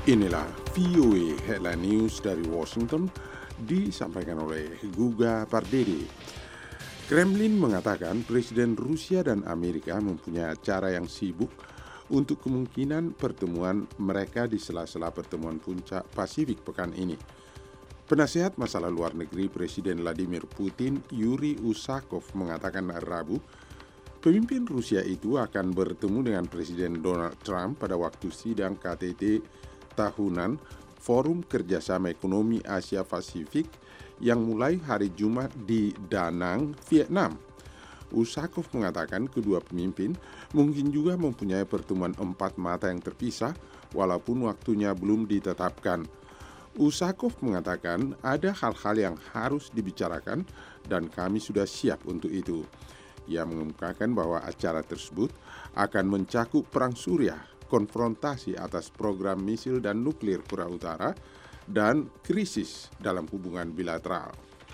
Inilah VOA Headline News dari Washington, disampaikan oleh Guga Pardede. Kremlin mengatakan Presiden Rusia dan Amerika mempunyai acara yang sibuk untuk kemungkinan pertemuan mereka di sela-sela pertemuan puncak Pasifik pekan ini. Penasihat Masalah Luar Negeri Presiden Vladimir Putin, Yuri Usakov, mengatakan hari Rabu, pemimpin Rusia itu akan bertemu dengan Presiden Donald Trump pada waktu sidang KTT tahunan Forum Kerjasama Ekonomi Asia Pasifik yang mulai hari Jumat di Da Nang, Vietnam. Usakov mengatakan kedua pemimpin mungkin juga mempunyai pertemuan empat mata yang terpisah walaupun waktunya belum ditetapkan. Usakov mengatakan ada hal-hal yang harus dibicarakan dan kami sudah siap untuk itu. Ia mengemukakan bahwa acara tersebut akan mencakup perang Suriah, konfrontasi atas program misil dan nuklir Korea Utara, dan krisis dalam hubungan bilateral.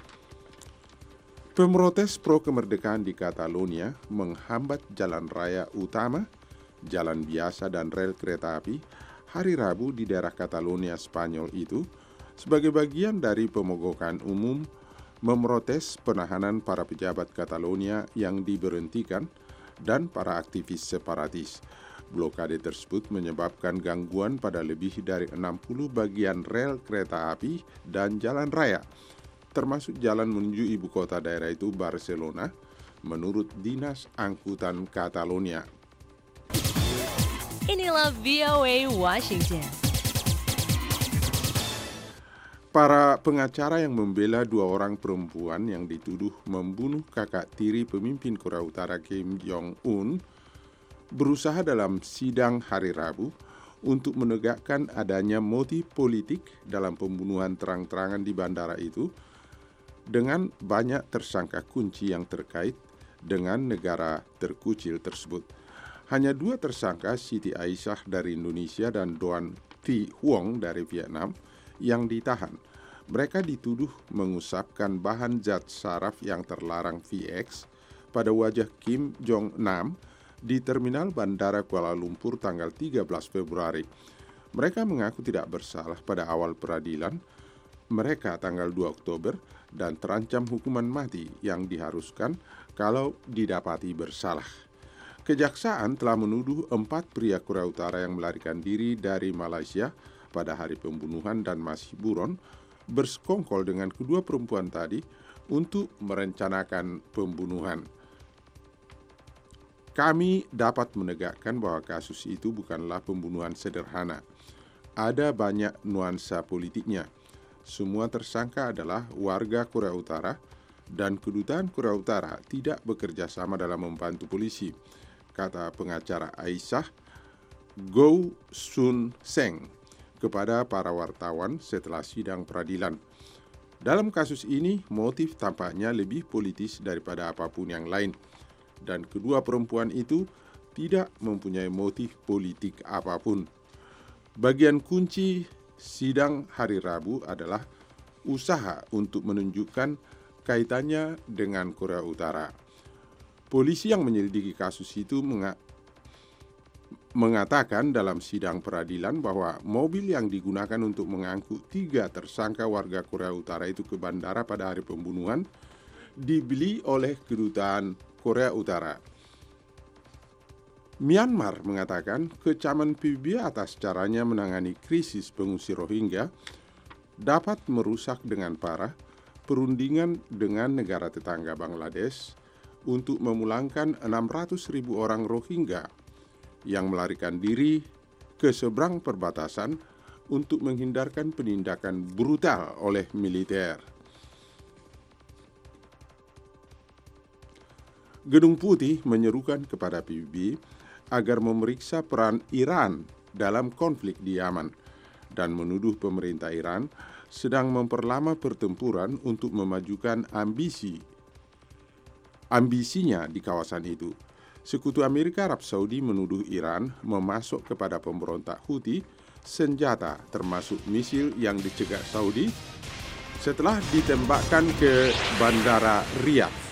Pemrotes pro kemerdekaan di Catalonia menghambat jalan raya utama, jalan biasa dan rel kereta api hari Rabu di daerah Catalonia Spanyol itu sebagai bagian dari pemogokan umum memprotes penahanan para pejabat Catalonia yang diberhentikan dan para aktivis separatis. Blokade tersebut menyebabkan gangguan pada lebih dari 60 bagian rel kereta api dan jalan raya, termasuk jalan menuju ibu kota daerah itu Barcelona, menurut Dinas Angkutan Catalonia. Inilah VOA Washington. Para pengacara yang membela dua orang perempuan yang dituduh membunuh kakak tiri pemimpin Korea Utara Kim Jong-un berusaha dalam sidang hari Rabu untuk menegakkan adanya motif politik dalam pembunuhan terang-terangan di bandara itu dengan banyak tersangka kunci yang terkait dengan negara terkucil tersebut. Hanya dua tersangka, Siti Aisyah dari Indonesia dan Doan Thi Huong dari Vietnam, yang ditahan. Mereka dituduh mengusapkan bahan zat saraf yang terlarang VX pada wajah Kim Jong-nam di terminal Bandara Kuala Lumpur tanggal 13 Februari. Mereka mengaku tidak bersalah pada awal peradilan mereka tanggal 2 Oktober dan terancam hukuman mati yang diharuskan kalau didapati bersalah. Kejaksaan telah menuduh 4 pria Korea Utara yang melarikan diri dari Malaysia pada hari pembunuhan dan masih buron bersekongkol dengan kedua perempuan tadi untuk merencanakan pembunuhan. Kami dapat menegakkan bahwa kasus itu bukanlah pembunuhan sederhana. Ada banyak nuansa politiknya. Semua tersangka adalah warga Korea Utara dan kedutaan Korea Utara tidak bekerja sama dalam membantu polisi, kata pengacara Aisyah, Go Sun Seng, kepada para wartawan setelah sidang peradilan. Dalam kasus ini, motif tampaknya lebih politis daripada apapun yang lain. Dan kedua perempuan itu tidak mempunyai motif politik apapun. Bagian kunci sidang hari Rabu adalah usaha untuk menunjukkan kaitannya dengan Korea Utara. Polisi yang menyelidiki kasus itu mengatakan dalam sidang peradilan bahwa mobil yang digunakan untuk mengangkut 3 tersangka warga Korea Utara itu ke bandara pada hari pembunuhan dibeli oleh kedutaan Korea Utara. Myanmar mengatakan kecaman PBB atas caranya menangani krisis pengungsi Rohingya dapat merusak dengan parah perundingan dengan negara tetangga Bangladesh untuk memulangkan 600.000 orang Rohingya yang melarikan diri ke seberang perbatasan untuk menghindarkan penindakan brutal oleh militer. Gedung Putih menyerukan kepada PBB agar memeriksa peran Iran dalam konflik di Yaman dan menuduh pemerintah Iran sedang memperlama pertempuran untuk memajukan ambisinya di kawasan itu. Sekutu Amerika Arab Saudi menuduh Iran memasok kepada pemberontak Houthi senjata termasuk misil yang dicegat Saudi setelah ditembakkan ke Bandara Riyadh.